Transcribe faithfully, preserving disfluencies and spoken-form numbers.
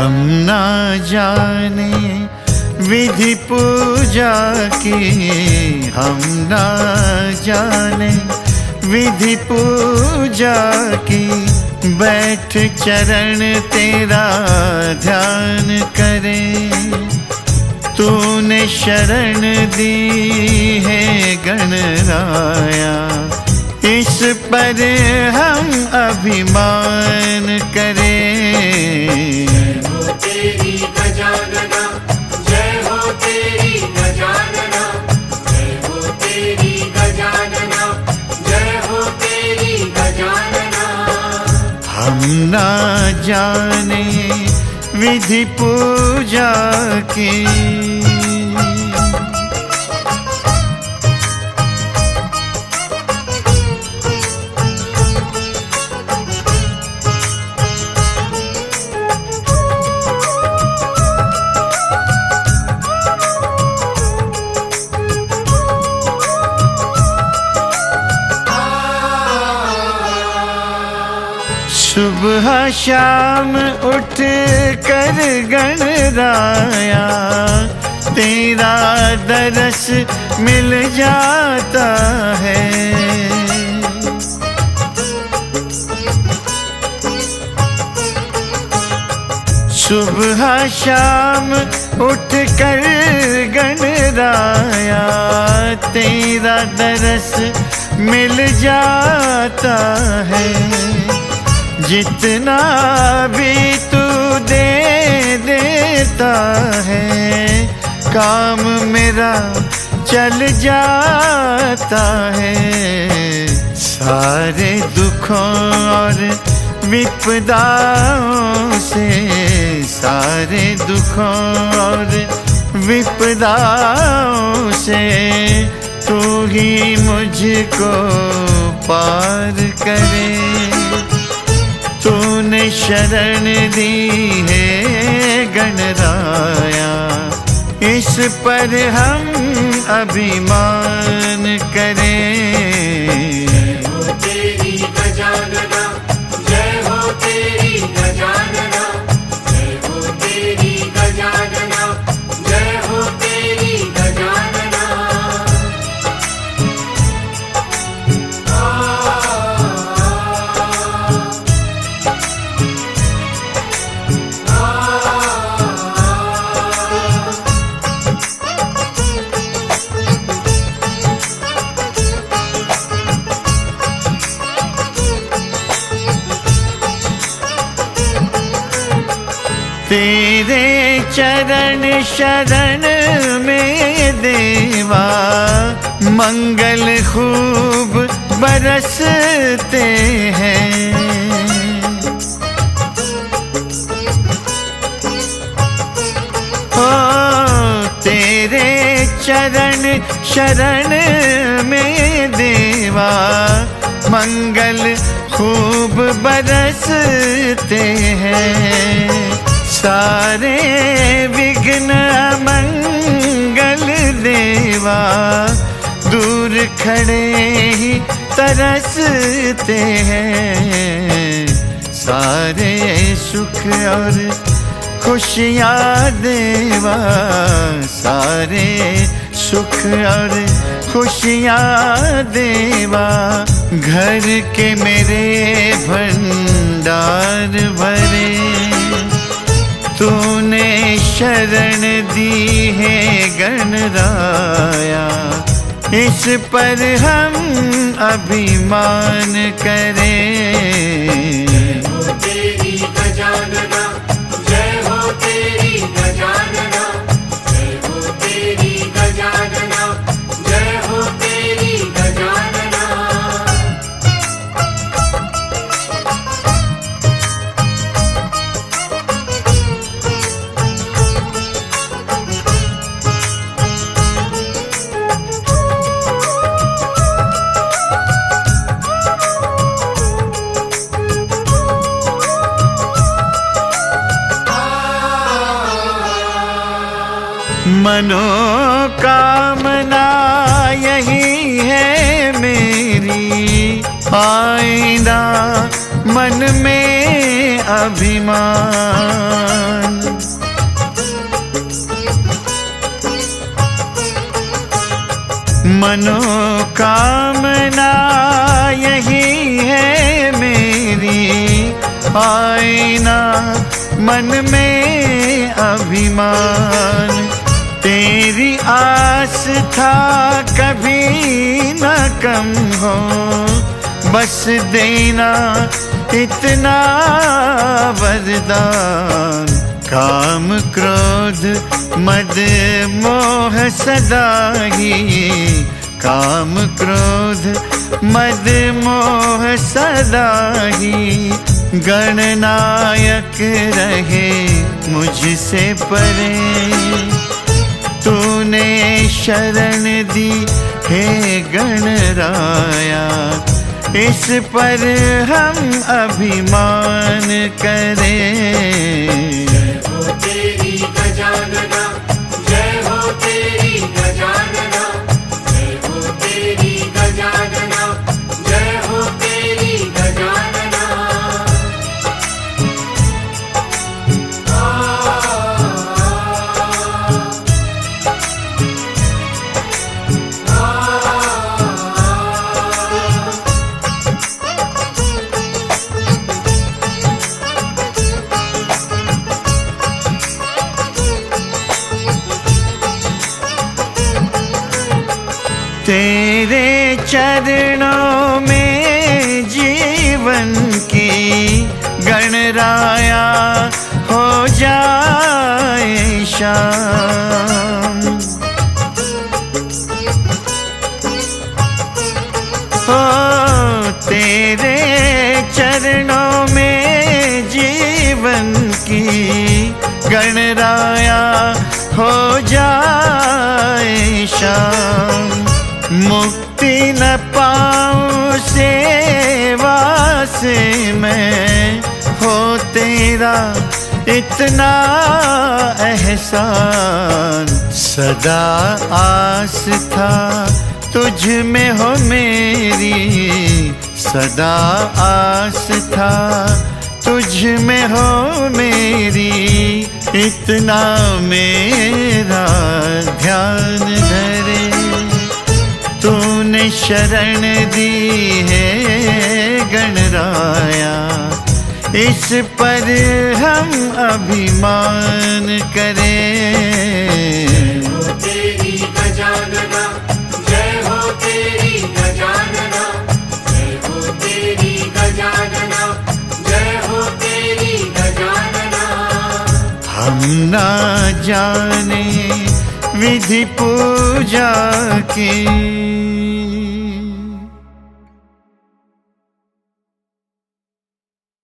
हम ना जाने विधि पूजा की, हम ना जाने विधि पूजा की। बैठ चरण तेरा ध्यान करें, तूने शरण दी है गणराया, इस पर हम अभिमान करें। जय हो तेरी गजानना, जय हो तेरी गजानना, जय हो तेरी गजानना, जय हो तेरी गजानना। हम ना जाने विधि पूजा की। सुबह शाम उठ कर गणराया, तेरा दरस मिल जाता है। सुबह शाम उठ कर गणराया, तेरा दरस मिल जाता है। जितना भी तू दे देता है, काम मेरा चल जाता है। सारे दुखों और विपदाओं से, सारे दुखों और विपदाओं से तू ही मुझको पार करे। तूने शरण दी है गणराया, इस पर हम अभिमान करें। जय हो तेरी गजानना, जय हो तेरी गजानना, जय हो तेरी गजानना, जय हो तेरी गजानना। तेरे चरण शरण में देवा, मंगल खूब बरसते हैं। ओ तेरे चरण शरण में देवा, मंगल खूब बरसते हैं। सारे विघ्न मंगल देवा, दूर खड़े ही तरसते हैं। सारे सुख और खुशियाँ देवा, सारे सुख और खुशियाँ देवा। घर के मेरे भंडार भरे, तूने शरण दी है गणराया, इस पर हम अभिमान करें। जय हो तेरी गजानना, जय हो तेरी गजानना, जय हो तेरी गजानना, जय हो तेरी गजानना। मनोकामना यही है मेरी, आईना मन में अभिमान। मनोकामना यही है मेरी, आईना मन में अभिमान। तेरी आस था कभी न कम हो, बस देना इतना वरदान। काम क्रोध मद मोह सदा ही, काम क्रोध मद मोह सदा ही, गणनायक रहे मुझसे परे। तूने शरण दी हे गणराया, इस पर हम अभिमान करें। जय हो तेरी गजानना, जय हो तेरी गजानना, जय हो तेरी गजानना, जय हो तेरी गजानना। आ, आ, तेरे चरणों में जीवन की गणराया हो जाए शाम। हो तेरे चरणों में जीवन की गणराया हो जाए शाम। मुक्ति न पाऊं सेवा से मैं, हो तेरा इतना एहसान। सदा आस था तुझ में हो मेरी, सदा आस था तुझ में हो मेरी। इतना मेरा ध्यान धरे, तूने शरण दी है गणराया, इस पर हम अभिमान करें। जय हो तेरी गजानना, जय हो तेरी गजानना, जय हो तेरी गजानना, जय हो तेरी गजानना। हम ना जाने विधि पूजा की,